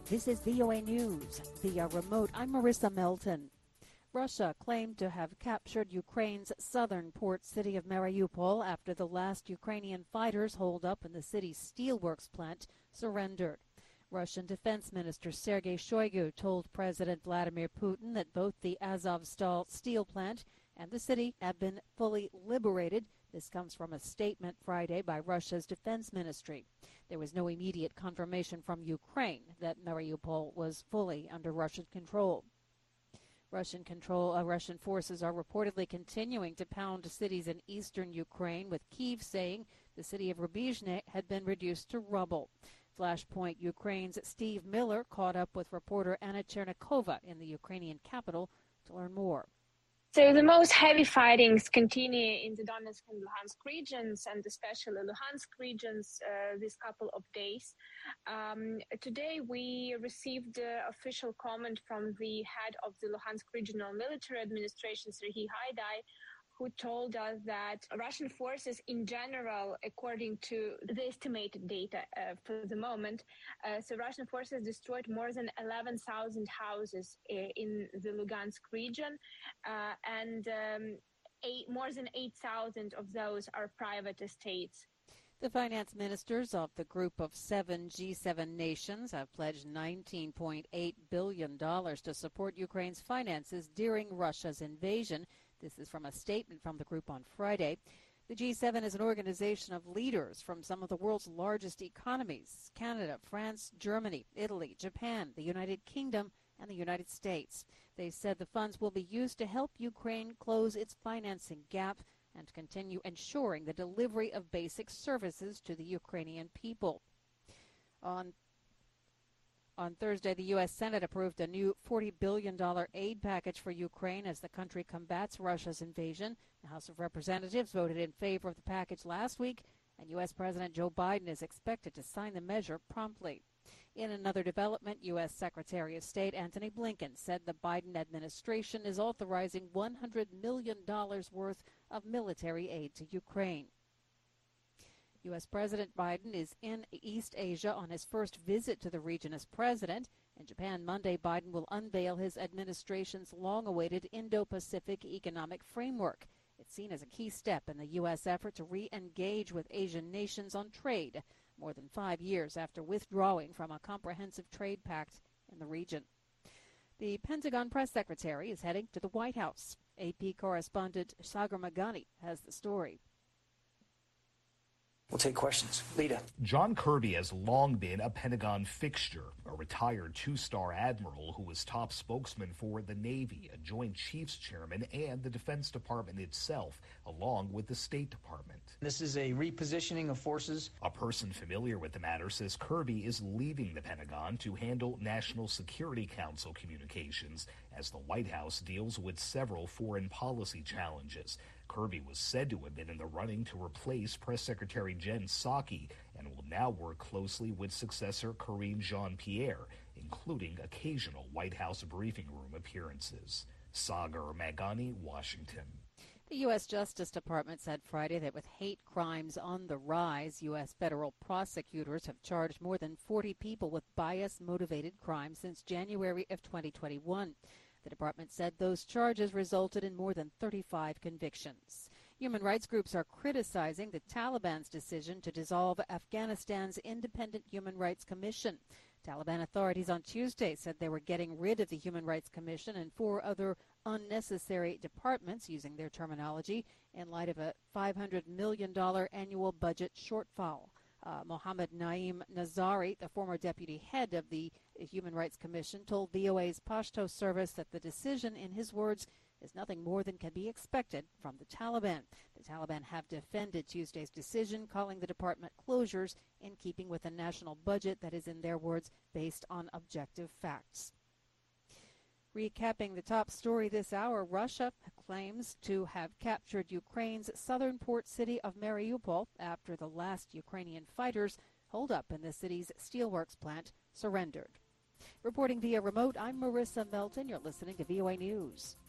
This is VOA News via remote. I'm Marissa Melton. Russia claimed to have captured Ukraine's southern port city of Mariupol after the last Ukrainian fighters holed up in the city's steelworks plant surrendered. Russian Defense Minister Sergei Shoigu told President Vladimir Putin that both the Azovstal steel plant and the city have been fully liberated. This comes from a statement Friday by Russia's defense ministry. There was no immediate confirmation from Ukraine that Mariupol was fully under Russian control. Russian forces are reportedly continuing to pound cities in eastern Ukraine, with Kyiv saying the city of Rubizhne had been reduced to rubble. Flashpoint Ukraine's Steve Miller caught up with reporter Anna Chernikova in the Ukrainian capital to learn more. So the most heavy fightings continue in the Donetsk and Luhansk regions, and especially Luhansk regions this couple of days. Today we received official comment from the head of the Luhansk Regional Military Administration, Serhiy Haidai, who told us that Russian forces in general, according to the estimated data for the moment, so Russian forces destroyed more than 11,000 houses in the Lugansk region, and more than 8,000 of those are private estates. The finance ministers of the group of 7 G7 nations have pledged $19.8 billion to support Ukraine's finances during Russia's invasion. This is from a statement from the group on Friday. The G7 is an organization of leaders from some of the world's largest economies: Canada, France, Germany, Italy, Japan, the United Kingdom, and the United States. They said the funds will be used to help Ukraine close its financing gap and continue ensuring the delivery of basic services to the Ukrainian people. On Thursday, the U.S. Senate approved a new $40 billion aid package for Ukraine as the country combats Russia's invasion. The House of Representatives voted in favor of the package last week, and U.S. President Joe Biden is expected to sign the measure promptly. In another development, U.S. Secretary of State Antony Blinken said the Biden administration is authorizing $100 million worth of military aid to Ukraine. U.S. President Biden is in East Asia on his first visit to the region as president. In Japan Monday, Biden will unveil his administration's long-awaited Indo-Pacific Economic Framework. It's seen as a key step in the U.S. effort to re-engage with Asian nations on trade, more than 5 years after withdrawing from a comprehensive trade pact in the region. The Pentagon press secretary is heading to the White House. AP correspondent Sagar Meghani has the story. We'll take questions. Lita. John Kirby has long been a Pentagon fixture, a retired two-star admiral who was top spokesman for the Navy, a Joint Chiefs chairman, and the Defense Department itself, along with the State Department. This is a repositioning of forces. A person familiar with the matter says Kirby is leaving the Pentagon to handle National Security Council communications as the White House deals with several foreign policy challenges. Kirby was said to have been in the running to replace Press Secretary Jen Psaki and will now work closely with successor Karine Jean-Pierre, including occasional White House briefing room appearances. Sagar Meghani, Washington. The U.S. Justice Department said Friday that with hate crimes on the rise, U.S. federal prosecutors have charged more than 40 people with bias-motivated crimes since January of 2021. The department said those charges resulted in more than 35 convictions. Human rights groups are criticizing the Taliban's decision to dissolve Afghanistan's Independent Human Rights Commission. Taliban authorities on Tuesday said they were getting rid of the Human Rights Commission and 4 other unnecessary departments, using their terminology, in light of a $500 million annual budget shortfall. Mohammed Naeem Nazari, the former deputy head of the Human Rights Commission, told VOA's Pashto service that the decision, in his words, is nothing more than can be expected from the Taliban. The Taliban have defended Tuesday's decision, calling the department closures in keeping with a national budget that is, in their words, based on objective facts. Recapping the top story this hour, Russia claims to have captured Ukraine's southern port city of Mariupol after the last Ukrainian fighters holed up in the city's steelworks plant surrendered. Reporting via remote, I'm Marissa Melton. You're listening to VOA News.